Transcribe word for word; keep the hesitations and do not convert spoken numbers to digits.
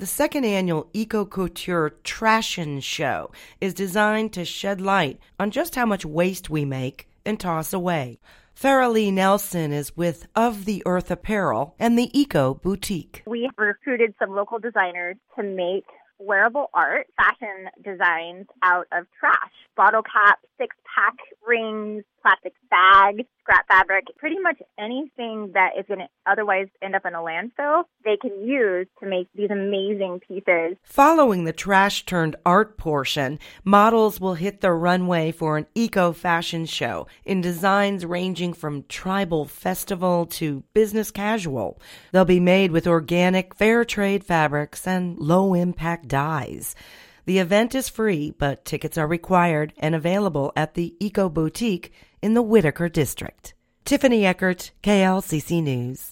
The second annual Eco Couture Trashin' Show is designed to shed light on just how much waste we make and toss away. Farah Lee Nelson is with Of the Earth Apparel and the Eco Boutique. We recruited some local designers to make wearable art, fashion designs out of trash. Bottle caps, six-pack rings, plastic bags, scrap fabric, pretty much anything that is going to otherwise end up in a landfill, they can use to make these amazing pieces. Following the trash-turned-art portion, models will hit the runway for an eco-fashion show in designs ranging from tribal festival to business casual. They'll be made with organic, fair-trade fabrics and low-impact dyes. The event is free, but tickets are required and available at the Eco Boutique in the Whitaker District. Tiffany Eckert, K L C C News.